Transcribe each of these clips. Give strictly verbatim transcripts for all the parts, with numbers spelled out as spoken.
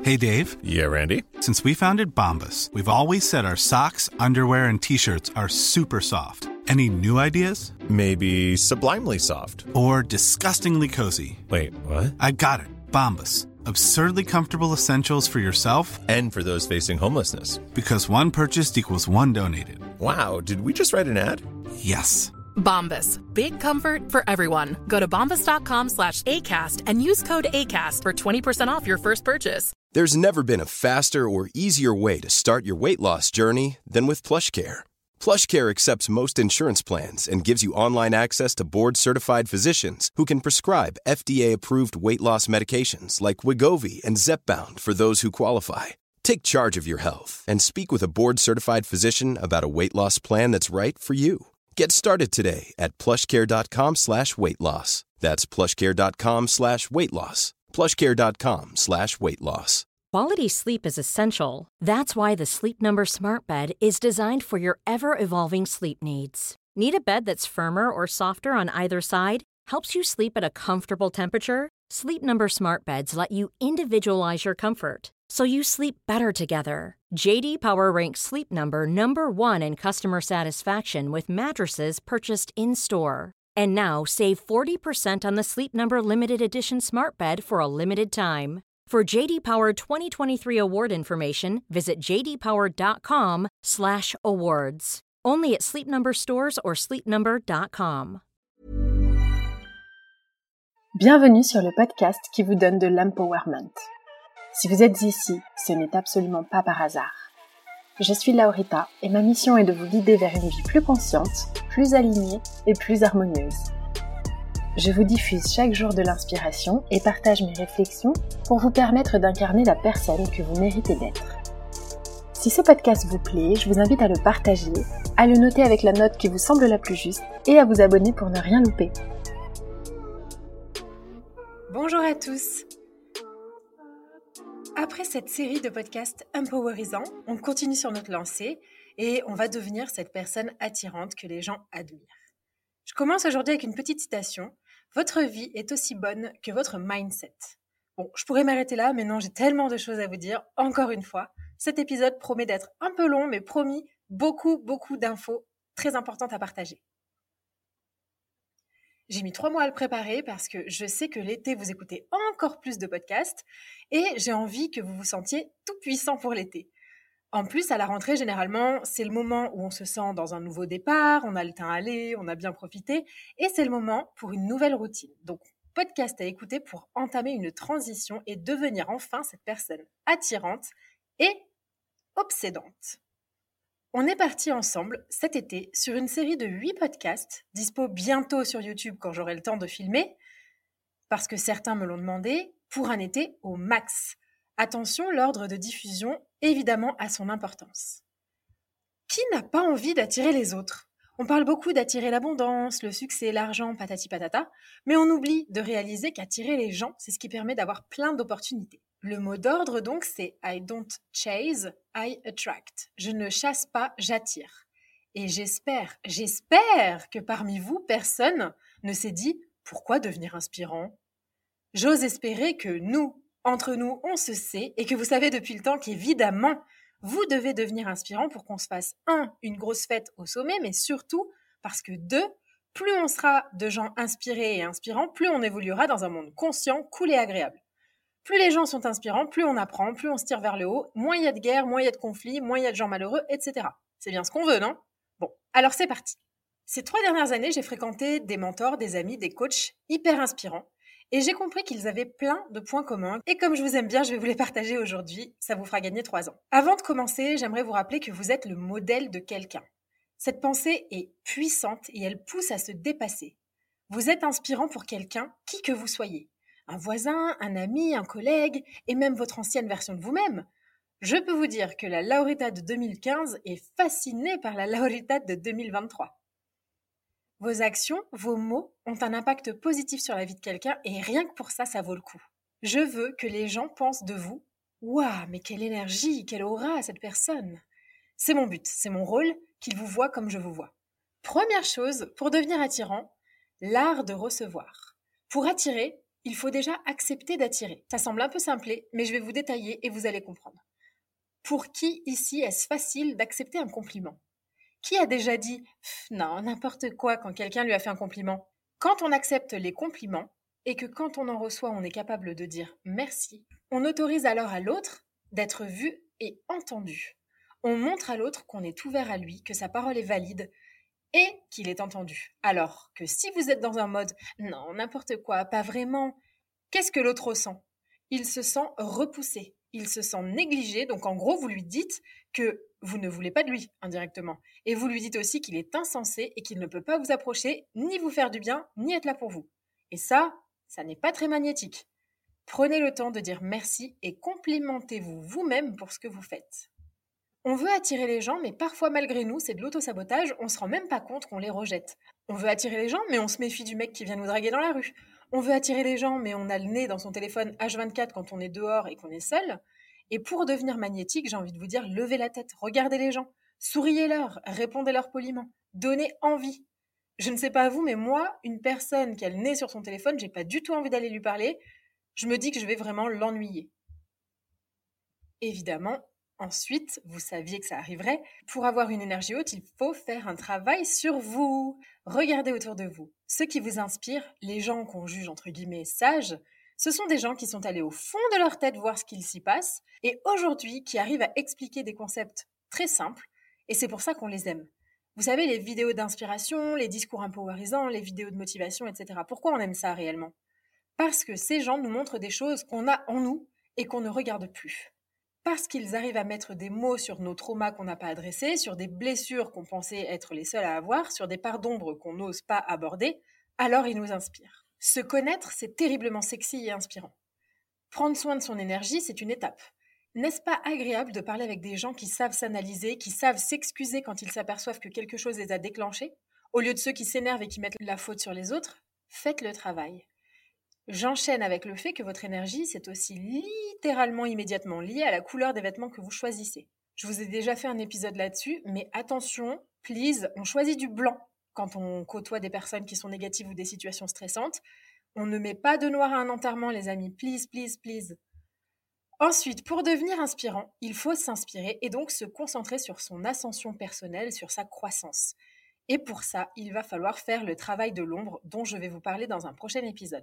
Hey, Dave. Yeah, Randy? Since we founded Bombas, we've always said our socks, underwear, and T-shirts are super soft. Any new ideas? Maybe sublimely soft. Or disgustingly cozy. Wait, what? I got it. Bombas. Absurdly comfortable essentials for yourself and for those facing homelessness. Because one purchased equals one donated. Wow, did we just write an ad? Yes. Bombas. Big comfort for everyone. Go to bombas.com slash ACAST and use code ACAST for twenty percent off your first purchase. There's never been a faster or easier way to start your weight loss journey than with PlushCare. PlushCare accepts most insurance plans and gives you online access to board-certified physicians who can prescribe F D A-approved weight loss medications like Wegovy and Zepbound for those who qualify. Take charge of your health and speak with a board-certified physician about a weight loss plan that's right for you. Get started today at plushcare.com slash weight loss. That's plushcare.com slash weight loss. plushcare.com slash weight loss. Quality sleep is essential. That's why the Sleep Number Smart Bed is designed for your ever-evolving sleep needs. Need a bed that's firmer or softer on either side? Helps you sleep at a comfortable temperature? Sleep Number Smart Beds let you individualize your comfort, so you sleep better together. J D Power ranks Sleep Number number one in customer satisfaction with mattresses purchased in-store. And now save forty percent on the Sleep Number Limited Edition Smart Bed for a limited time. For J D Power twenty twenty-three award information, visit jdpower.com slash awards. Only at Sleep Number stores or sleep number dot com. Bienvenue sur le podcast qui vous donne de l'empowerment. Si vous êtes ici, ce n'est absolument pas par hasard. Je suis Laurita et ma mission est de vous guider vers une vie plus consciente, plus alignée et plus harmonieuse. Je vous diffuse chaque jour de l'inspiration et partage mes réflexions pour vous permettre d'incarner la personne que vous méritez d'être. Si ce podcast vous plaît, je vous invite à le partager, à le noter avec la note qui vous semble la plus juste et à vous abonner pour ne rien louper. Bonjour à tous. Après cette série de podcasts empowerisants, on continue sur notre lancée et on va devenir cette personne attirante que les gens admirent. Je commence aujourd'hui avec une petite citation. Votre vie est aussi bonne que votre mindset. Bon, je pourrais m'arrêter là, mais non, j'ai tellement de choses à vous dire. Encore une fois, cet épisode promet d'être un peu long, mais promis, beaucoup, beaucoup d'infos très importantes à partager. J'ai mis trois mois à le préparer parce que je sais que l'été, vous écoutez encore plus de podcasts et j'ai envie que vous vous sentiez tout puissant pour l'été. En plus, à la rentrée, généralement, c'est le moment où on se sent dans un nouveau départ, on a le temps à aller, on a bien profité et c'est le moment pour une nouvelle routine. Donc, podcast à écouter pour entamer une transition et devenir enfin cette personne attirante et obsédante. On est parti ensemble cet été sur une série de huit podcasts, dispo bientôt sur YouTube quand j'aurai le temps de filmer, parce que certains me l'ont demandé, pour un été au max. Attention, l'ordre de diffusion, évidemment, a son importance. Qui n'a pas envie d'attirer les autres ? On parle beaucoup d'attirer l'abondance, le succès, l'argent, patati patata, mais on oublie de réaliser qu'attirer les gens, c'est ce qui permet d'avoir plein d'opportunités. Le mot d'ordre, donc, c'est « I don't chase, I attract ». Je ne chasse pas, j'attire. Et j'espère, j'espère que parmi vous, personne ne s'est dit « Pourquoi devenir inspirant ?» J'ose espérer que nous, entre nous, on se sait et que vous savez depuis le temps qu'évidemment, vous devez devenir inspirant pour qu'on se fasse, un, une grosse fête au sommet, mais surtout parce que, deux, plus on sera de gens inspirés et inspirants, plus on évoluera dans un monde conscient, cool et agréable. Plus les gens sont inspirants, plus on apprend, plus on se tire vers le haut, moins il y a de guerres, moins il y a de conflits, moins il y a de gens malheureux, et cetera. C'est bien ce qu'on veut, non ? Bon, alors c'est parti. Ces trois dernières années, j'ai fréquenté des mentors, des amis, des coachs hyper inspirants et j'ai compris qu'ils avaient plein de points communs et comme je vous aime bien, je vais vous les partager aujourd'hui, ça vous fera gagner trois ans. Avant de commencer, j'aimerais vous rappeler que vous êtes le modèle de quelqu'un. Cette pensée est puissante et elle pousse à se dépasser. Vous êtes inspirant pour quelqu'un, qui que vous soyez. Un voisin, un ami, un collègue, et même votre ancienne version de vous-même. Je peux vous dire que la Laurita de deux mille quinze est fascinée par la Laurita de deux mille vingt-trois. Vos actions, vos mots ont un impact positif sur la vie de quelqu'un et rien que pour ça, ça vaut le coup. Je veux que les gens pensent de vous « Waouh, mais quelle énergie, quelle aura cette personne !» C'est mon but, c'est mon rôle, qu'ils vous voient comme je vous vois. Première chose, pour devenir attirant, l'art de recevoir. Pour attirer, il faut déjà accepter d'attirer. Ça semble un peu simplé, mais je vais vous détailler et vous allez comprendre. Pour qui ici est-ce facile d'accepter un compliment ? Qui a déjà dit « non, n'importe quoi » quand quelqu'un lui a fait un compliment ? Quand on accepte les compliments et que quand on en reçoit, on est capable de dire « merci », on autorise alors à l'autre d'être vu et entendu. On montre à l'autre qu'on est ouvert à lui, que sa parole est valide et qu'il est entendu. Alors que si vous êtes dans un mode « non, n'importe quoi, pas vraiment », qu'est-ce que l'autre ressent ? Il se sent repoussé, il se sent négligé, donc en gros vous lui dites que vous ne voulez pas de lui indirectement. Et vous lui dites aussi qu'il est insensé et qu'il ne peut pas vous approcher, ni vous faire du bien, ni être là pour vous. Et ça, ça n'est pas très magnétique. Prenez le temps de dire merci et complimentez-vous vous-même pour ce que vous faites. On veut attirer les gens, mais parfois malgré nous, c'est de l'auto-sabotage, on se rend même pas compte qu'on les rejette. On veut attirer les gens, mais on se méfie du mec qui vient nous draguer dans la rue. On veut attirer les gens, mais on a le nez dans son téléphone H vingt-quatre quand on est dehors et qu'on est seul. Et pour devenir magnétique, j'ai envie de vous dire, levez la tête, regardez les gens, souriez-leur, répondez-leur poliment, donnez envie. Je ne sais pas vous, mais moi, une personne qui a le nez sur son téléphone, j'ai pas du tout envie d'aller lui parler. Je me dis que je vais vraiment l'ennuyer. Évidemment, ensuite, vous saviez que ça arriverait. Pour avoir une énergie haute, il faut faire un travail sur vous. Regardez autour de vous. Ceux qui vous inspirent, les gens qu'on juge entre guillemets sages, ce sont des gens qui sont allés au fond de leur tête voir ce qu'il s'y passe et aujourd'hui qui arrivent à expliquer des concepts très simples et c'est pour ça qu'on les aime. Vous savez, les vidéos d'inspiration, les discours empowerisants, les vidéos de motivation, et cetera. Pourquoi on aime ça réellement ? Parce que ces gens nous montrent des choses qu'on a en nous et qu'on ne regarde plus. Parce qu'ils arrivent à mettre des mots sur nos traumas qu'on n'a pas adressés, sur des blessures qu'on pensait être les seuls à avoir, sur des parts d'ombre qu'on n'ose pas aborder, alors ils nous inspirent. Se connaître, c'est terriblement sexy et inspirant. Prendre soin de son énergie, c'est une étape. N'est-ce pas agréable de parler avec des gens qui savent s'analyser, qui savent s'excuser quand ils s'aperçoivent que quelque chose les a déclenchés, au lieu de ceux qui s'énervent et qui mettent la faute sur les autres ? Faites le travail. J'enchaîne avec le fait que votre énergie, c'est aussi littéralement immédiatement lié à la couleur des vêtements que vous choisissez. Je vous ai déjà fait un épisode là-dessus, mais attention, please, on choisit du blanc quand on côtoie des personnes qui sont négatives ou des situations stressantes. On ne met pas de noir à un enterrement, les amis, please, please, please. Ensuite, pour devenir inspirant, il faut s'inspirer et donc se concentrer sur son ascension personnelle, sur sa croissance. Et pour ça, il va falloir faire le travail de l'ombre dont je vais vous parler dans un prochain épisode.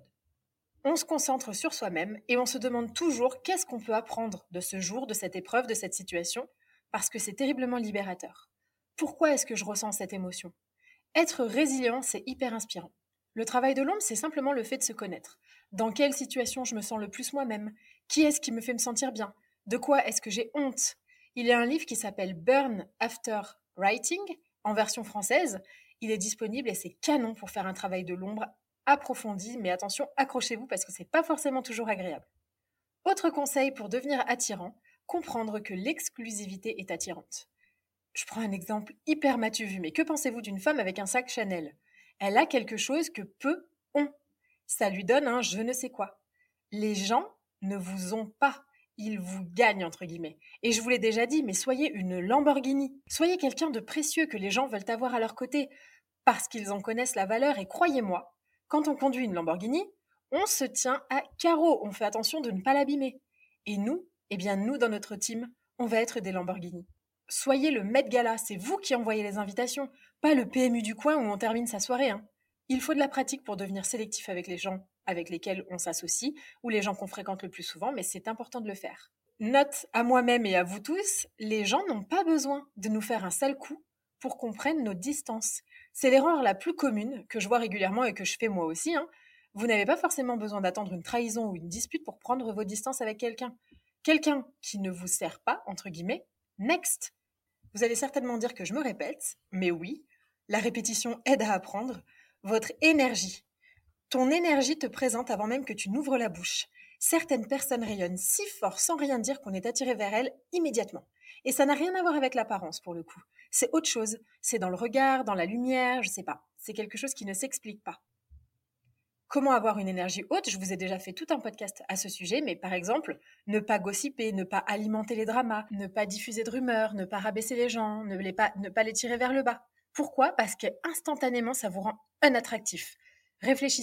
On se concentre sur soi-même et on se demande toujours qu'est-ce qu'on peut apprendre de ce jour, de cette épreuve, de cette situation, parce que c'est terriblement libérateur. Pourquoi est-ce que je ressens cette émotion ? Être résilient, c'est hyper inspirant. Le travail de l'ombre, c'est simplement le fait de se connaître. Dans quelle situation je me sens le plus moi-même ? Qui est-ce qui me fait me sentir bien ? De quoi est-ce que j'ai honte ? Il y a un livre qui s'appelle Burn After Writing, en version française. Il est disponible et c'est canon pour faire un travail de l'ombre approfondi, mais attention, accrochez-vous parce que c'est pas forcément toujours agréable. Autre conseil pour devenir attirant, comprendre que l'exclusivité est attirante. Je prends un exemple hyper matu vu, mais que pensez-vous d'une femme avec un sac Chanel ? Elle a quelque chose que peu ont. Ça lui donne un je ne sais quoi. Les gens ne vous ont pas, ils vous gagnent entre guillemets. Et je vous l'ai déjà dit, mais soyez une Lamborghini. Soyez quelqu'un de précieux que les gens veulent avoir à leur côté parce qu'ils en connaissent la valeur et croyez-moi, quand on conduit une Lamborghini, on se tient à carreau, on fait attention de ne pas l'abîmer. Et nous, eh bien nous dans notre team, on va être des Lamborghini. Soyez le Met Gala, c'est vous qui envoyez les invitations, pas le P M U du coin où on termine sa soirée. Hein. Il faut de la pratique pour devenir sélectif avec les gens avec lesquels on s'associe ou les gens qu'on fréquente le plus souvent, mais c'est important de le faire. Note à moi-même et à vous tous, les gens n'ont pas besoin de nous faire un sale coup pour qu'on prenne nos distances. C'est l'erreur la plus commune que je vois régulièrement et que je fais moi aussi. Hein. Vous n'avez pas forcément besoin d'attendre une trahison ou une dispute pour prendre vos distances avec quelqu'un. Quelqu'un qui ne vous sert pas, entre guillemets, next. Vous allez certainement dire que je me répète, mais oui, la répétition aide à apprendre. Votre énergie. Ton énergie te présente avant même que tu n'ouvres la bouche. Certaines personnes rayonnent si fort sans rien dire qu'on est attiré vers elles immédiatement. Et ça n'a rien à voir avec l'apparence pour le coup. C'est autre chose. C'est dans le regard, dans la lumière, je sais pas. C'est quelque chose qui ne s'explique pas. Comment avoir une énergie haute ? Je vous ai déjà fait tout un podcast à ce sujet, mais par exemple, ne pas gossiper, ne pas alimenter les dramas, ne pas diffuser de rumeurs, ne pas rabaisser les gens, ne, les pas, ne pas les tirer vers le bas. Pourquoi ? Parce qu'instantanément, ça vous rend unattractif. Réfléchissez.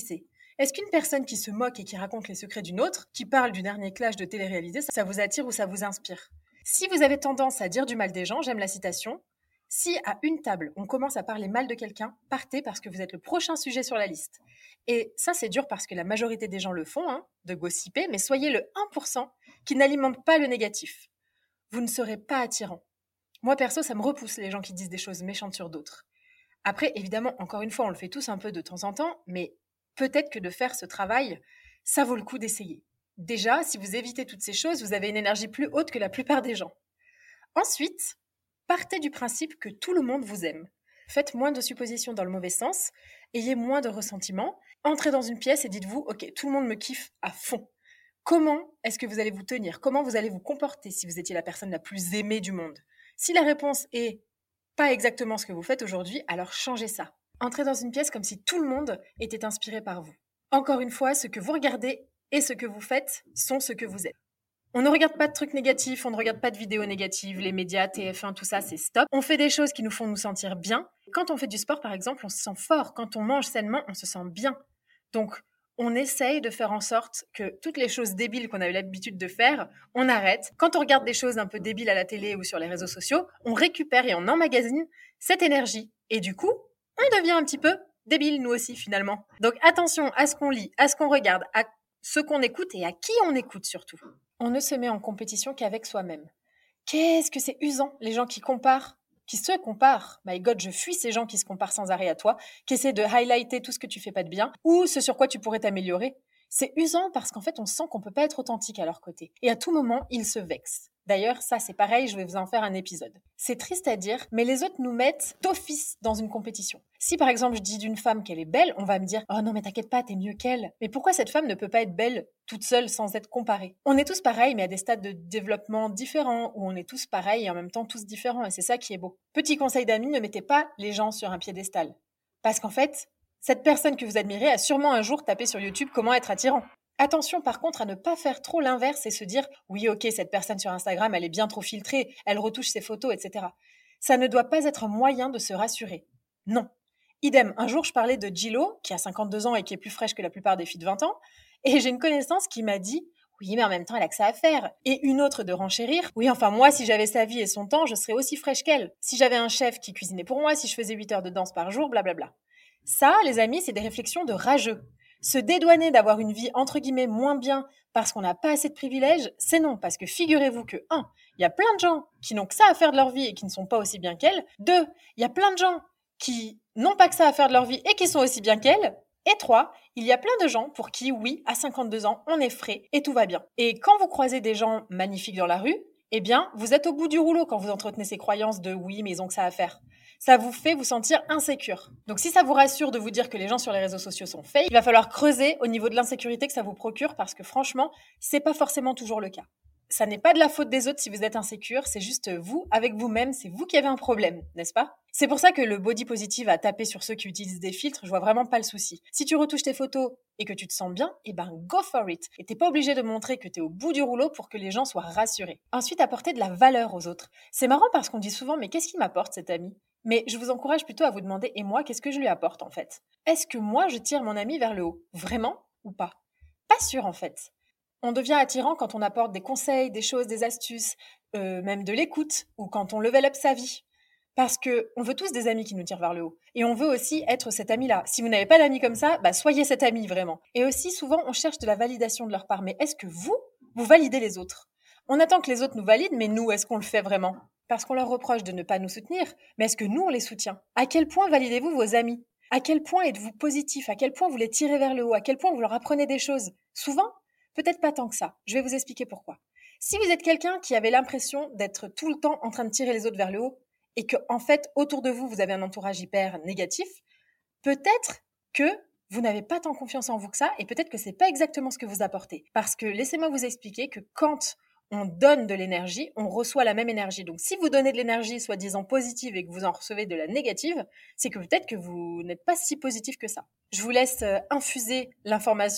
Est-ce qu'une personne qui se moque et qui raconte les secrets d'une autre, qui parle du dernier clash de télé-réalité, ça vous attire ou ça vous inspire? Si vous avez tendance à dire du mal des gens, j'aime la citation, « Si à une table, on commence à parler mal de quelqu'un, partez parce que vous êtes le prochain sujet sur la liste. » Et ça, c'est dur parce que la majorité des gens le font, hein, de gossiper, mais soyez le un pour cent qui n'alimente pas le négatif. Vous ne serez pas attirant. Moi, perso, ça me repousse les gens qui disent des choses méchantes sur d'autres. Après, évidemment, encore une fois, on le fait tous un peu de temps en temps, mais peut-être que de faire ce travail, ça vaut le coup d'essayer. Déjà, si vous évitez toutes ces choses, vous avez une énergie plus haute que la plupart des gens. Ensuite, partez du principe que tout le monde vous aime. Faites moins de suppositions dans le mauvais sens, ayez moins de ressentiment, entrez dans une pièce et dites-vous « Ok, tout le monde me kiffe à fond ». Comment est-ce que vous allez vous tenir? Comment vous allez vous comporter si vous étiez la personne la plus aimée du monde? Si la réponse est « pas exactement ce que vous faites aujourd'hui », alors changez ça. Entrez dans une pièce comme si tout le monde était inspiré par vous. Encore une fois, ce que vous regardez et ce que vous faites sont ce que vous êtes. On ne regarde pas de trucs négatifs, on ne regarde pas de vidéos négatives, les médias, T F un, tout ça, c'est stop. On fait des choses qui nous font nous sentir bien. Quand on fait du sport, par exemple, on se sent fort. Quand on mange sainement, on se sent bien. Donc, on essaye de faire en sorte que toutes les choses débiles qu'on a eu l'habitude de faire, on arrête. Quand on regarde des choses un peu débiles à la télé ou sur les réseaux sociaux, on récupère et on emmagasine cette énergie. Et du coup, on devient un petit peu débile, nous aussi, finalement. Donc, attention à ce qu'on lit, à ce qu'on regarde, à ce qu'on écoute et à qui on écoute surtout. On ne se met en compétition qu'avec soi-même. Qu'est-ce que c'est usant, les gens qui comparent, qui se comparent. My God, je fuis ces gens qui se comparent sans arrêt à toi, qui essaient de highlighter tout ce que tu fais pas de bien, ou ce sur quoi tu pourrais t'améliorer. C'est usant parce qu'en fait, on sent qu'on peut pas être authentique à leur côté. Et à tout moment, ils se vexent. D'ailleurs, ça c'est pareil, je vais vous en faire un épisode. C'est triste à dire, mais les autres nous mettent d'office dans une compétition. Si par exemple je dis d'une femme qu'elle est belle, on va me dire « Oh non mais t'inquiète pas, t'es mieux qu'elle ». Mais pourquoi cette femme ne peut pas être belle toute seule sans être comparée? On est tous pareils, mais à des stades de développement différents, où on est tous pareils et en même temps tous différents, et c'est ça qui est beau. Petit conseil d'amis, ne mettez pas les gens sur un piédestal. Parce qu'en fait, cette personne que vous admirez a sûrement un jour tapé sur YouTube « Comment être attirant ». Attention par contre à ne pas faire trop l'inverse et se dire « Oui, ok, cette personne sur Instagram, elle est bien trop filtrée, elle retouche ses photos, et cetera » Ça ne doit pas être un moyen de se rassurer. Non. Idem, un jour je parlais de Gillo, qui a cinquante-deux ans et qui est plus fraîche que la plupart des filles de vingt ans, et j'ai une connaissance qui m'a dit « Oui, mais en même temps, elle a que ça à faire ». Et une autre de renchérir « Oui, enfin moi, si j'avais sa vie et son temps, je serais aussi fraîche qu'elle. Si j'avais un chef qui cuisinait pour moi, si je faisais huit heures de danse par jour, blablabla. » Ça, les amis, c'est des réflexions de rageux. Se dédouaner d'avoir une vie entre guillemets moins bien parce qu'on n'a pas assez de privilèges, c'est non, parce que figurez-vous que un, il y a plein de gens qui n'ont que ça à faire de leur vie et qui ne sont pas aussi bien qu'elles. Deux, il y a plein de gens qui n'ont pas que ça à faire de leur vie et qui sont aussi bien qu'elles. Et trois, il y a plein de gens pour qui, oui, à cinquante-deux ans, on est frais et tout va bien. Et quand vous croisez des gens magnifiques dans la rue, eh bien, vous êtes au bout du rouleau quand vous entretenez ces croyances de oui, mais ils ont que ça à faire. Ça vous fait vous sentir insécure. Donc si ça vous rassure de vous dire que les gens sur les réseaux sociaux sont fake, il va falloir creuser au niveau de l'insécurité que ça vous procure parce que franchement, c'est pas forcément toujours le cas. Ça n'est pas de la faute des autres si vous êtes insécure, c'est juste vous, avec vous-même, c'est vous qui avez un problème, n'est-ce pas? C'est pour ça que le body positive a tapé sur ceux qui utilisent des filtres, je vois vraiment pas le souci. Si tu retouches tes photos et que tu te sens bien, eh ben go for it. Et t'es pas obligé de montrer que t'es au bout du rouleau pour que les gens soient rassurés. Ensuite, apporter de la valeur aux autres. C'est marrant parce qu'on dit souvent, mais qu'est-ce qu'il m'apporte cet ami? Mais je vous encourage plutôt à vous demander, et moi, qu'est-ce que je lui apporte en fait? Est-ce que moi, je tire mon ami vers le haut? Vraiment ou pas? Pas sûr en fait. On devient attirant quand on apporte des conseils, des choses, des astuces, euh, même de l'écoute, ou quand on level up sa vie. Parce que on veut tous des amis qui nous tirent vers le haut. Et on veut aussi être cet ami-là. Si vous n'avez pas d'amis comme ça, bah soyez cet ami vraiment. Et aussi, souvent, on cherche de la validation de leur part. Mais est-ce que vous, vous validez les autres? On attend que les autres nous valident, mais nous, est-ce qu'on le fait vraiment? Parce qu'on leur reproche de ne pas nous soutenir, mais est-ce que nous, on les soutient? À quel point validez-vous vos amis? À quel point êtes-vous positif? À quel point vous les tirez vers le haut? À quel point vous leur apprenez des choses? Souvent, peut-être pas tant que ça. Je vais vous expliquer pourquoi. Si vous êtes quelqu'un qui avait l'impression d'être tout le temps en train de tirer les autres vers le haut et que, en fait, autour de vous, vous avez un entourage hyper négatif, peut-être que vous n'avez pas tant confiance en vous que ça et peut-être que c'est pas exactement ce que vous apportez. Parce que laissez-moi vous expliquer que quand on donne de l'énergie, on reçoit la même énergie. Donc, si vous donnez de l'énergie soi-disant positive et que vous en recevez de la négative, c'est que peut-être que vous n'êtes pas si positif que ça. Je vous laisse euh, infuser l'information.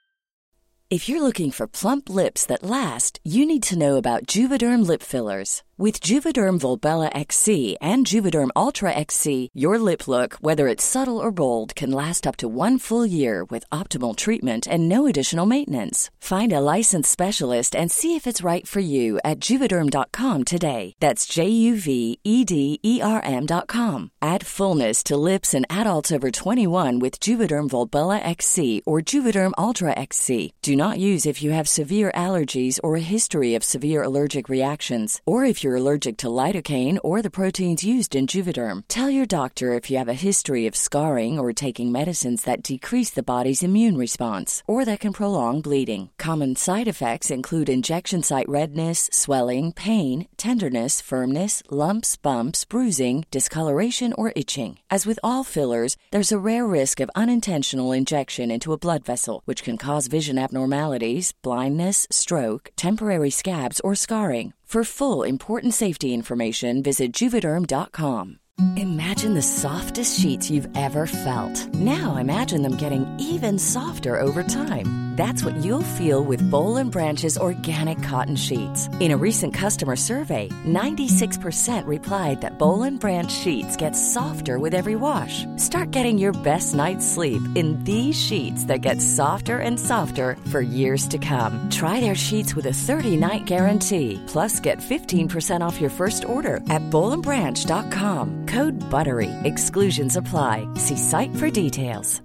If you're looking for plump lips that last, you need to know about Juvederm lip fillers. With Juvederm Volbella X C and Juvederm Ultra X C, your lip look, whether it's subtle or bold, can last up to one full year with optimal treatment and no additional maintenance. Find a licensed specialist and see if it's right for you at Juvederm dot com today. That's J U V E D E R M dot com. Add fullness to lips in adults over twenty-one with Juvederm Volbella X C or Juvederm Ultra X C. Do not use if you have severe allergies or a history of severe allergic reactions, or if you're allergic to lidocaine or the proteins used in Juvederm. Tell your doctor if you have a history of scarring or taking medicines that decrease the body's immune response or that can prolong bleeding. Common side effects include injection site redness, swelling, pain, tenderness, firmness, lumps, bumps, bruising, discoloration, or itching. As with all fillers, there's a rare risk of unintentional injection into a blood vessel, which can cause vision abnormalities, blindness, stroke, temporary scabs, or scarring. For full, important safety information, visit Juvederm dot com. Imagine the softest sheets you've ever felt. Now imagine them getting even softer over time. That's what you'll feel with Boll and Branch's organic cotton sheets. In a recent customer survey, ninety-six percent replied that Boll and Branch sheets get softer with every wash. Start getting your best night's sleep in these sheets that get softer and softer for years to come. Try their sheets with a thirty-night guarantee. Plus, get fifteen percent off your first order at boll and branch dot com. Code BUTTERY. Exclusions apply. See site for details.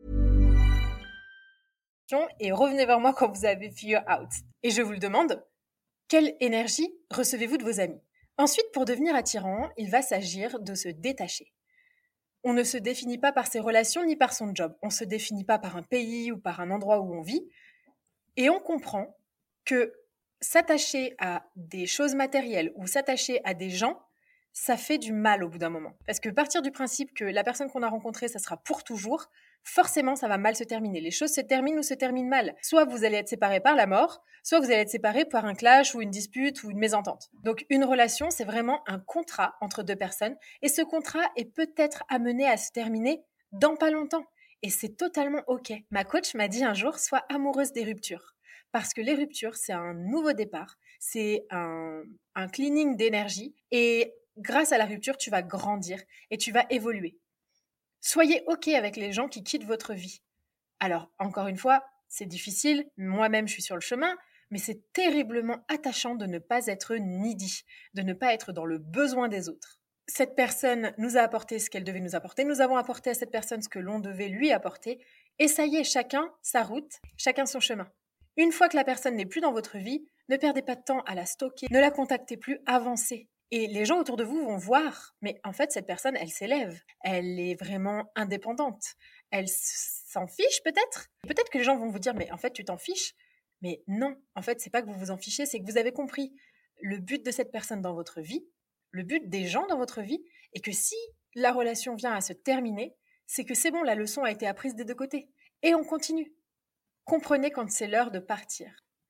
Et revenez vers moi quand vous avez figure out. Et je vous le demande, quelle énergie recevez-vous de vos amis? Ensuite, pour devenir attirant, il va s'agir de se détacher. On ne se définit pas par ses relations ni par son job. On ne se définit pas par un pays ou par un endroit où on vit. Et on comprend que s'attacher à des choses matérielles ou s'attacher à des gens, ça fait du mal au bout d'un moment. Parce que partir du principe que la personne qu'on a rencontrée, ça sera pour toujours, forcément, ça va mal se terminer. Les choses se terminent ou se terminent mal. Soit vous allez être séparés par la mort, soit vous allez être séparés par un clash ou une dispute ou une mésentente. Donc, une relation, c'est vraiment un contrat entre deux personnes. Et ce contrat est peut-être amené à se terminer dans pas longtemps. Et c'est totalement OK. Ma coach m'a dit un jour, sois amoureuse des ruptures. Parce que les ruptures, c'est un nouveau départ. C'est un, un cleaning d'énergie. Et grâce à la rupture, tu vas grandir et tu vas évoluer. Soyez OK avec les gens qui quittent votre vie. Alors, encore une fois, c'est difficile, moi-même je suis sur le chemin, mais c'est terriblement attachant de ne pas être needy, de ne pas être dans le besoin des autres. Cette personne nous a apporté ce qu'elle devait nous apporter, nous avons apporté à cette personne ce que l'on devait lui apporter, et ça y est, chacun sa route, chacun son chemin. Une fois que la personne n'est plus dans votre vie, ne perdez pas de temps à la stalker, ne la contactez plus, avancez. Et les gens autour de vous vont voir, mais en fait, cette personne, elle s'élève. Elle est vraiment indépendante. Elle s'en fiche peut-être. Peut-être que les gens vont vous dire, mais en fait, tu t'en fiches. Mais non, en fait, c'est pas que vous vous en fichez, c'est que vous avez compris le but de cette personne dans votre vie, le but des gens dans votre vie, et que si la relation vient à se terminer, c'est que c'est bon, la leçon a été apprise des deux côtés. Et on continue. Comprenez quand c'est l'heure de partir.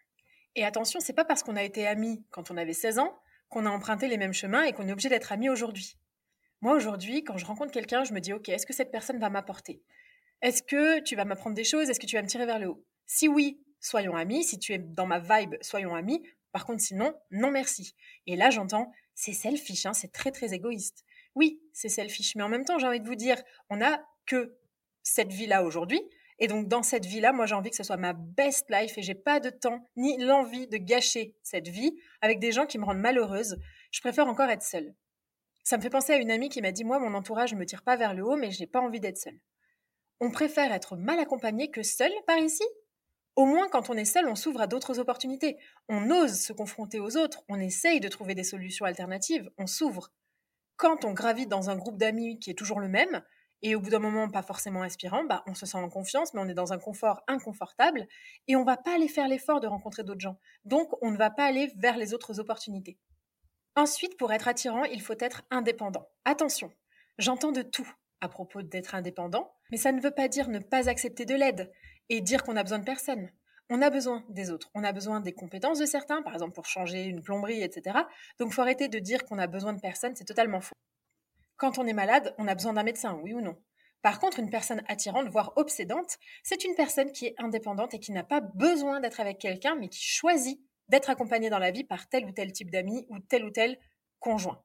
Et attention, c'est pas parce qu'on a été amis quand on avait seize ans qu'on a emprunté les mêmes chemins et qu'on est obligé d'être amis aujourd'hui. Moi, aujourd'hui, quand je rencontre quelqu'un, je me dis, OK, est-ce que cette personne va m'apporter? Est-ce que tu vas m'apprendre des choses? Est-ce que tu vas me tirer vers le haut? Si oui, soyons amis. Si tu es dans ma vibe, soyons amis. Par contre, sinon, non merci. Et là, j'entends, c'est selfish, hein, c'est très, très égoïste. Oui, c'est selfish, mais en même temps, j'ai envie de vous dire, on n'a que cette vie-là aujourd'hui. Et donc, dans cette vie-là, moi, j'ai envie que ce soit ma best life et j'ai pas de temps ni l'envie de gâcher cette vie avec des gens qui me rendent malheureuse. Je préfère encore être seule. Ça me fait penser à une amie qui m'a dit, moi, mon entourage ne me tire pas vers le haut, mais je n'ai pas envie d'être seule. On préfère être mal accompagné que seul par ici. Au moins, quand on est seul, on s'ouvre à d'autres opportunités. On ose se confronter aux autres. On essaye de trouver des solutions alternatives. On s'ouvre. Quand on gravite dans un groupe d'amis qui est toujours le même, et au bout d'un moment, pas forcément inspirant, bah, on se sent en confiance, mais on est dans un confort inconfortable et on ne va pas aller faire l'effort de rencontrer d'autres gens. Donc, on ne va pas aller vers les autres opportunités. Ensuite, pour être attirant, il faut être indépendant. Attention, j'entends de tout à propos d'être indépendant, mais ça ne veut pas dire ne pas accepter de l'aide et dire qu'on a besoin de personne. On a besoin des autres, on a besoin des compétences de certains, par exemple pour changer une plomberie, et cetera. Donc, il faut arrêter de dire qu'on a besoin de personne, c'est totalement faux. Quand on est malade, on a besoin d'un médecin, oui ou non? Par contre, une personne attirante, voire obsédante, c'est une personne qui est indépendante et qui n'a pas besoin d'être avec quelqu'un, mais qui choisit d'être accompagnée dans la vie par tel ou tel type d'amis ou telle ou telle conjoint.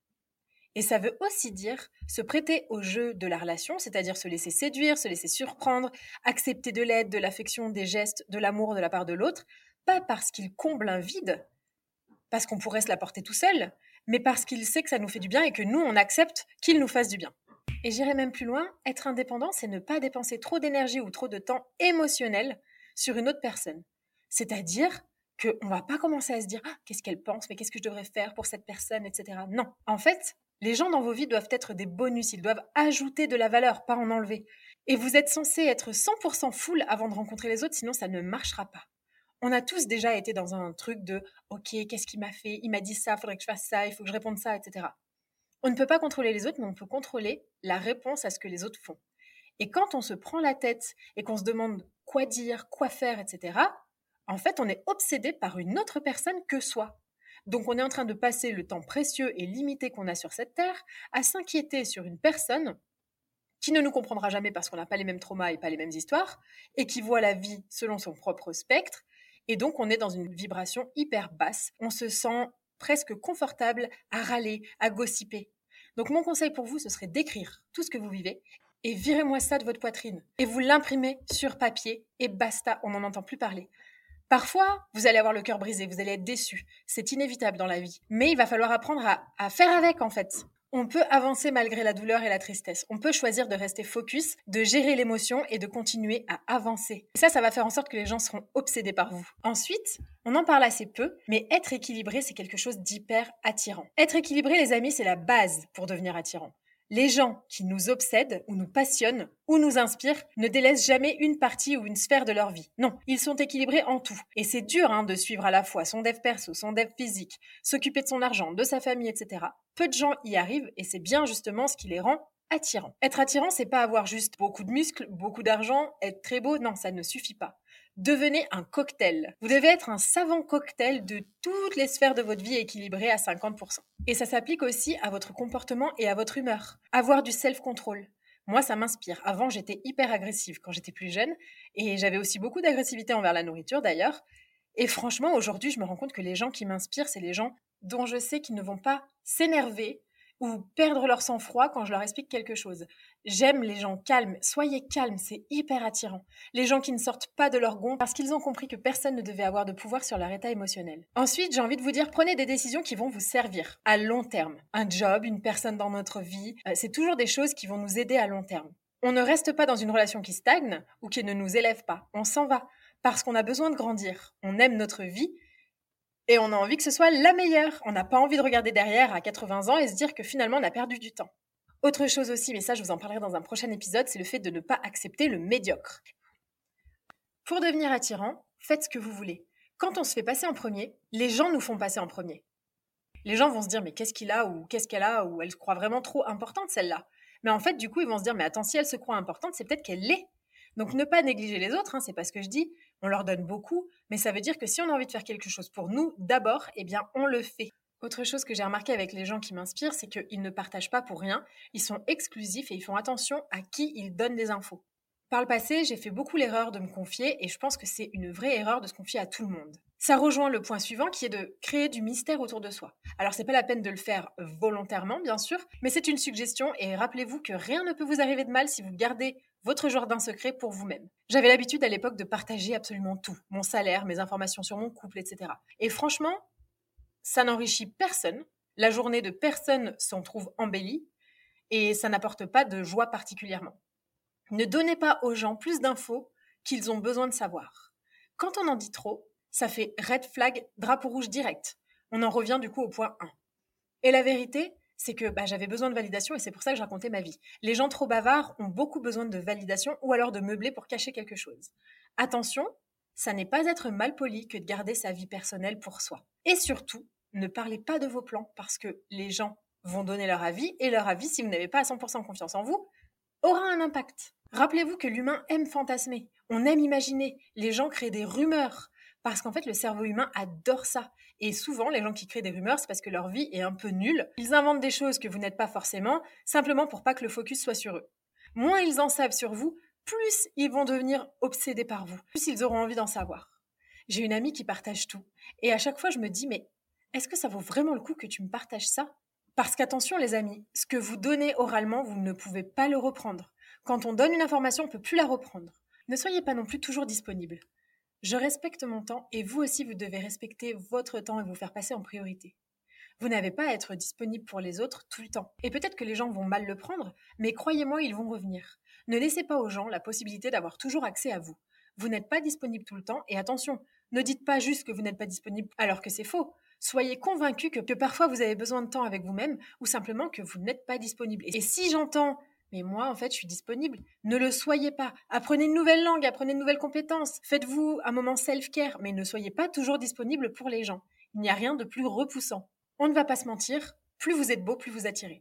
Et ça veut aussi dire se prêter au jeu de la relation, c'est-à-dire se laisser séduire, se laisser surprendre, accepter de l'aide, de l'affection, des gestes, de l'amour de la part de l'autre, pas parce qu'il comble un vide, parce qu'on pourrait se l'apporter tout seul, mais parce qu'il sait que ça nous fait du bien et que nous, on accepte qu'il nous fasse du bien. Et j'irai même plus loin, être indépendant, c'est ne pas dépenser trop d'énergie ou trop de temps émotionnel sur une autre personne. C'est-à-dire qu'on ne va pas commencer à se dire ah, « qu'est-ce qu'elle pense, mais qu'est-ce que je devrais faire pour cette personne, et cetera » Non, en fait, les gens dans vos vies doivent être des bonus, ils doivent ajouter de la valeur, pas en enlever. Et vous êtes censé être cent pour cent full avant de rencontrer les autres, sinon ça ne marchera pas. On a tous déjà été dans un truc de « ok, qu'est-ce qu'il m'a fait ? Il m'a dit ça, il faudrait que je fasse ça, il faut que je réponde ça, et cetera » On ne peut pas contrôler les autres, mais on peut contrôler la réponse à ce que les autres font. Et quand on se prend la tête et qu'on se demande quoi dire, quoi faire, et cetera, en fait, on est obsédé par une autre personne que soi. Donc, on est en train de passer le temps précieux et limité qu'on a sur cette terre à s'inquiéter sur une personne qui ne nous comprendra jamais parce qu'on n'a pas les mêmes traumas et pas les mêmes histoires, et qui voit la vie selon son propre spectre. Et donc, on est dans une vibration hyper basse. On se sent presque confortable à râler, à gossiper. Donc, mon conseil pour vous, ce serait d'écrire tout ce que vous vivez et virez-moi ça de votre poitrine. Et vous l'imprimez sur papier et basta, on n'en entend plus parler. Parfois, vous allez avoir le cœur brisé, vous allez être déçu. C'est inévitable dans la vie. Mais il va falloir apprendre à, à faire avec, en fait. On peut avancer malgré la douleur et la tristesse. On peut choisir de rester focus, de gérer l'émotion et de continuer à avancer. Et ça, ça va faire en sorte que les gens seront obsédés par vous. Ensuite, on en parle assez peu, mais être équilibré, c'est quelque chose d'hyper attirant. Être équilibré, les amis, c'est la base pour devenir attirant. Les gens qui nous obsèdent ou nous passionnent ou nous inspirent ne délaissent jamais une partie ou une sphère de leur vie. Non, ils sont équilibrés en tout. Et c'est dur hein, de suivre à la fois son dev perso, son dev physique, s'occuper de son argent, de sa famille, et cetera. Peu de gens y arrivent et c'est bien justement ce qui les rend attirants. Être attirant, c'est pas avoir juste beaucoup de muscles, beaucoup d'argent, être très beau. Non, ça ne suffit pas. Devenez un cocktail. Vous devez être un savant cocktail de toutes les sphères de votre vie équilibrées à cinquante pour cent. Et ça s'applique aussi à votre comportement et à votre humeur. Avoir du self-control. Moi, ça m'inspire. Avant, j'étais hyper agressive quand j'étais plus jeune et j'avais aussi beaucoup d'agressivité envers la nourriture d'ailleurs. Et franchement, aujourd'hui, je me rends compte que les gens qui m'inspirent, c'est les gens dont je sais qu'ils ne vont pas s'énerver ou perdre leur sang-froid quand je leur explique quelque chose. J'aime les gens calmes. Soyez calmes, c'est hyper attirant. Les gens qui ne sortent pas de leur gonds parce qu'ils ont compris que personne ne devait avoir de pouvoir sur leur état émotionnel. Ensuite, j'ai envie de vous dire, prenez des décisions qui vont vous servir à long terme. Un job, une personne dans notre vie, euh, c'est toujours des choses qui vont nous aider à long terme. On ne reste pas dans une relation qui stagne ou qui ne nous élève pas. On s'en va parce qu'on a besoin de grandir. On aime notre vie et on a envie que ce soit la meilleure. On n'a pas envie de regarder derrière à quatre-vingts ans et se dire que finalement on a perdu du temps. Autre chose aussi, mais ça je vous en parlerai dans un prochain épisode, c'est le fait de ne pas accepter le médiocre. Pour devenir attirant, faites ce que vous voulez. Quand on se fait passer en premier, les gens nous font passer en premier. Les gens vont se dire mais qu'est-ce qu'il a ou qu'est-ce qu'elle a ou elle se croit vraiment trop importante celle-là. Mais en fait du coup ils vont se dire mais attends, si elle se croit importante, c'est peut-être qu'elle l'est. Donc ne pas négliger les autres, hein, c'est pas ce que je dis, on leur donne beaucoup, mais ça veut dire que si on a envie de faire quelque chose pour nous, d'abord, eh bien on le fait. Autre chose que j'ai remarqué avec les gens qui m'inspirent, c'est qu'ils ne partagent pas pour rien, ils sont exclusifs et ils font attention à qui ils donnent des infos. Par le passé, j'ai fait beaucoup l'erreur de me confier et je pense que c'est une vraie erreur de se confier à tout le monde. Ça rejoint le point suivant qui est de créer du mystère autour de soi. Alors c'est pas la peine de le faire volontairement bien sûr, mais c'est une suggestion et rappelez-vous que rien ne peut vous arriver de mal si vous gardez votre jardin secret pour vous-même. J'avais l'habitude à l'époque de partager absolument tout, mon salaire, mes informations sur mon couple, et cetera. Et franchement, ça n'enrichit personne, la journée de personne s'en trouve embellie et ça n'apporte pas de joie particulièrement. Ne donnez pas aux gens plus d'infos qu'ils ont besoin de savoir. Quand on en dit trop, ça fait red flag, drapeau rouge direct. On en revient du coup au point un. Et la vérité, c'est que bah, j'avais besoin de validation et c'est pour ça que je racontais ma vie. Les gens trop bavards ont beaucoup besoin de validation ou alors de meubler pour cacher quelque chose. Attention, ça n'est pas être malpoli que de garder sa vie personnelle pour soi. Et surtout, ne parlez pas de vos plans parce que les gens vont donner leur avis et leur avis, si vous n'avez pas à cent pour cent confiance en vous, aura un impact. Rappelez-vous que l'humain aime fantasmer, on aime imaginer, les gens créent des rumeurs parce qu'en fait le cerveau humain adore ça. Et souvent les gens qui créent des rumeurs c'est parce que leur vie est un peu nulle, ils inventent des choses que vous n'êtes pas forcément, simplement pour pas que le focus soit sur eux. Moins ils en savent sur vous, plus ils vont devenir obsédés par vous, plus ils auront envie d'en savoir. J'ai une amie qui partage tout et à chaque fois je me dis mais est-ce que ça vaut vraiment le coup que tu me partages ça ? Parce qu'attention les amis, ce que vous donnez oralement, vous ne pouvez pas le reprendre. Quand on donne une information, on ne peut plus la reprendre. Ne soyez pas non plus toujours disponible. Je respecte mon temps et vous aussi, vous devez respecter votre temps et vous faire passer en priorité. Vous n'avez pas à être disponible pour les autres tout le temps. Et peut-être que les gens vont mal le prendre, mais croyez-moi, ils vont revenir. Ne laissez pas aux gens la possibilité d'avoir toujours accès à vous. Vous n'êtes pas disponible tout le temps et attention, ne dites pas juste que vous n'êtes pas disponible alors que c'est faux. Soyez convaincus que, que parfois vous avez besoin de temps avec vous-même ou simplement que vous n'êtes pas disponible. Et si j'entends « mais moi en fait je suis disponible », ne le soyez pas. Apprenez une nouvelle langue, apprenez une nouvelle compétence. Faites-vous un moment self-care, mais ne soyez pas toujours disponible pour les gens. Il n'y a rien de plus repoussant. On ne va pas se mentir, plus vous êtes beau, plus vous attirez.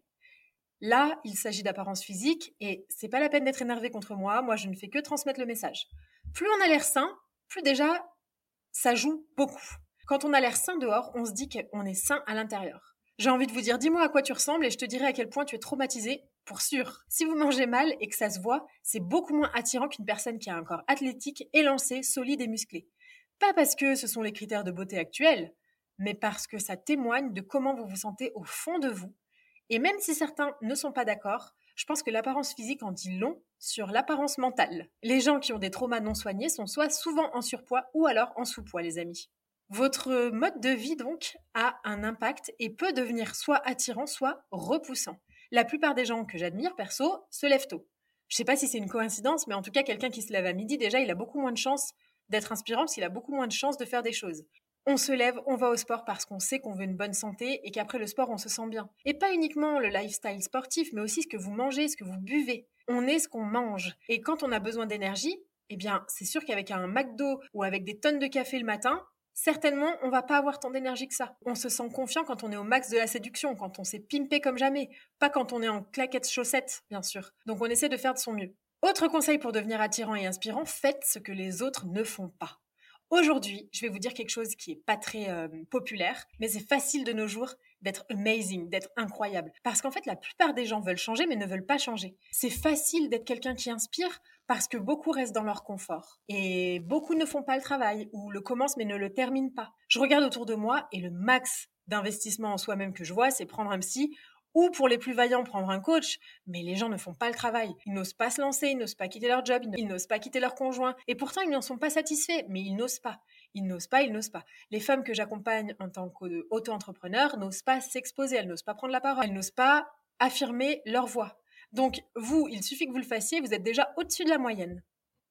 Là, il s'agit d'apparence physique et c'est pas la peine d'être énervé contre moi, moi je ne fais que transmettre le message. Plus on a l'air sain, plus déjà ça joue beaucoup. Quand on a l'air sain dehors, on se dit qu'on est sain à l'intérieur. J'ai envie de vous dire, dis-moi à quoi tu ressembles et je te dirai à quel point tu es traumatisé, pour sûr. Si vous mangez mal et que ça se voit, c'est beaucoup moins attirant qu'une personne qui a un corps athlétique, élancé, solide et musclé. Pas parce que ce sont les critères de beauté actuels, mais parce que ça témoigne de comment vous vous sentez au fond de vous. Et même si certains ne sont pas d'accord, je pense que l'apparence physique en dit long sur l'apparence mentale. Les gens qui ont des traumas non soignés sont soit souvent en surpoids ou alors en sous-poids, les amis. Votre mode de vie, donc, a un impact et peut devenir soit attirant, soit repoussant. La plupart des gens que j'admire, perso, se lèvent tôt. Je sais pas si c'est une coïncidence, mais en tout cas, quelqu'un qui se lève à midi, déjà, il a beaucoup moins de chances d'être inspirant parce qu'il a beaucoup moins de chances de faire des choses. On se lève, on va au sport parce qu'on sait qu'on veut une bonne santé et qu'après le sport, on se sent bien. Et pas uniquement le lifestyle sportif, mais aussi ce que vous mangez, ce que vous buvez. On est ce qu'on mange. Et quand on a besoin d'énergie, eh bien, c'est sûr qu'avec un McDo ou avec des tonnes de café le matin, certainement, on va pas avoir tant d'énergie que ça. On se sent confiant quand on est au max de la séduction, quand on s'est pimpé comme jamais, pas quand on est en claquettes chaussettes, bien sûr. Donc on essaie de faire de son mieux. Autre conseil pour devenir attirant et inspirant, faites ce que les autres ne font pas. Aujourd'hui, je vais vous dire quelque chose qui est pas très euh, populaire, mais c'est facile de nos jours d'être amazing, d'être incroyable. Parce qu'en fait, la plupart des gens veulent changer, mais ne veulent pas changer. C'est facile d'être quelqu'un qui inspire parce que beaucoup restent dans leur confort. Et beaucoup ne font pas le travail, ou le commencent mais ne le terminent pas. Je regarde autour de moi et le max d'investissement en soi-même que je vois, c'est prendre un psy, ou pour les plus vaillants, prendre un coach. Mais les gens ne font pas le travail. Ils n'osent pas se lancer, ils n'osent pas quitter leur job, ils n'osent pas quitter leur conjoint. Et pourtant, ils n'en sont pas satisfaits, mais ils n'osent pas. Ils n'osent pas, ils n'osent pas. Les femmes que j'accompagne en tant qu'auto-entrepreneurs n'osent pas s'exposer, elles n'osent pas prendre la parole, elles n'osent pas affirmer leur voix. Donc, vous, il suffit que vous le fassiez, vous êtes déjà au-dessus de la moyenne.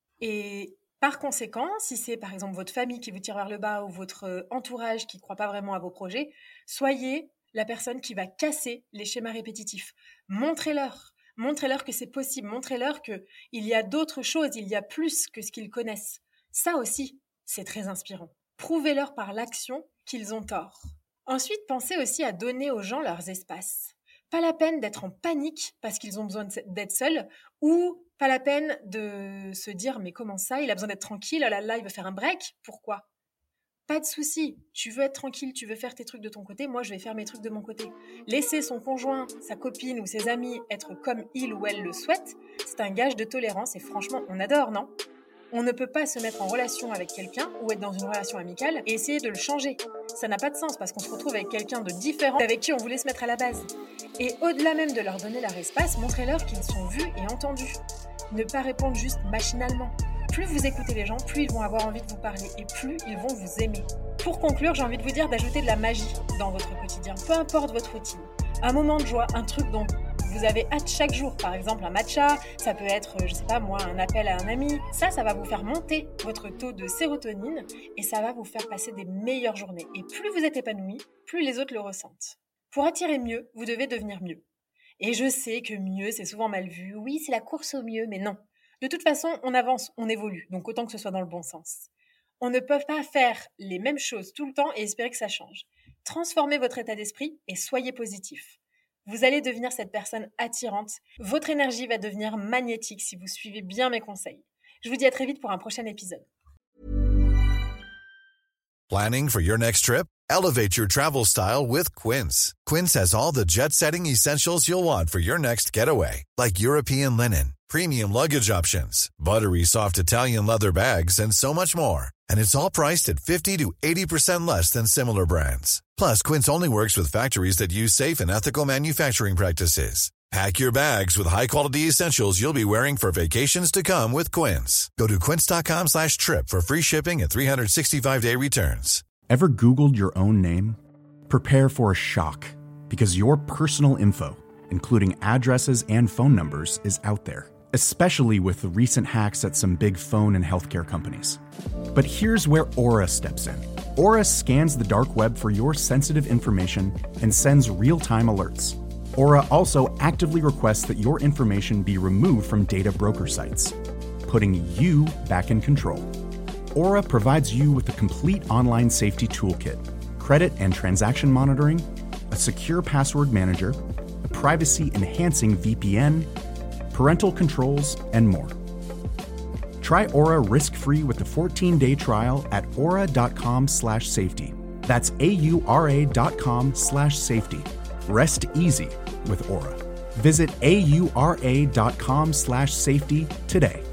Et par conséquent, si c'est par exemple votre famille qui vous tire vers le bas ou votre entourage qui ne croit pas vraiment à vos projets, soyez la personne qui va casser les schémas répétitifs. Montrez-leur, montrez-leur que c'est possible, montrez-leur qu'il y a d'autres choses, il y a plus que ce qu'ils connaissent. Ça aussi, c'est très inspirant. Prouvez-leur par l'action qu'ils ont tort. Ensuite, pensez aussi à donner aux gens leurs espaces. Pas la peine d'être en panique parce qu'ils ont besoin d'être seuls ou pas la peine de se dire « mais comment ça, il a besoin d'être tranquille, oh là là, il veut faire un break, pourquoi ?» Pas de souci, tu veux être tranquille, tu veux faire tes trucs de ton côté, moi je vais faire mes trucs de mon côté. Laisser son conjoint, sa copine ou ses amis être comme il ou elle le souhaite, c'est un gage de tolérance et franchement, on adore, non ? On ne peut pas se mettre en relation avec quelqu'un ou être dans une relation amicale et essayer de le changer. Ça n'a pas de sens parce qu'on se retrouve avec quelqu'un de différent avec qui on voulait se mettre à la base. Et au-delà même de leur donner leur espace, montrez-leur qu'ils sont vus et entendus. Ne pas répondre juste machinalement. Plus vous écoutez les gens, plus ils vont avoir envie de vous parler et plus ils vont vous aimer. Pour conclure, j'ai envie de vous dire d'ajouter de la magie dans votre quotidien, peu importe votre routine. Un moment de joie, un truc dont vous avez hâte chaque jour, par exemple un matcha, ça peut être, je sais pas moi, un appel à un ami. Ça, ça va vous faire monter votre taux de sérotonine et ça va vous faire passer des meilleures journées. Et plus vous êtes épanoui, plus les autres le ressentent. Pour attirer mieux, vous devez devenir mieux. Et je sais que mieux, c'est souvent mal vu. Oui, c'est la course au mieux, mais non. De toute façon, on avance, on évolue, donc autant que ce soit dans le bon sens. On ne peut pas faire les mêmes choses tout le temps et espérer que ça change. Transformez votre état d'esprit et soyez positif. Vous allez devenir cette personne attirante. Votre énergie va devenir magnétique si vous suivez bien mes conseils. Je vous dis à très vite pour un prochain épisode. Planning for your next trip? Elevate your travel style with Quince. Quince has all the jet-setting essentials you'll want for your next getaway, like European linen, premium luggage options, buttery soft Italian leather bags, and so much more. And it's all priced at fifty to eighty percent less than similar brands. Plus, Quince only works with factories that use safe and ethical manufacturing practices. Pack your bags with high-quality essentials you'll be wearing for vacations to come with Quince. Go to quince.com slash trip for free shipping and three sixty-five day returns. Ever Googled your own name? Prepare for a shock, because your personal info, including addresses and phone numbers, is out there, especially with the recent hacks at some big phone and healthcare companies. But here's where Aura steps in. Aura scans the dark web for your sensitive information and sends real-time alerts. Aura also actively requests that your information be removed from data broker sites, putting you back in control. Aura provides you with a complete online safety toolkit, credit and transaction monitoring, a secure password manager, a privacy-enhancing V P N, parental controls, and more. Try Aura risk-free with a fourteen-day trial at aura.com slash safety. That's A-U-R-A dot com slash safety. Rest easy with Aura. Visit A-U-R-A dot com slash safety today.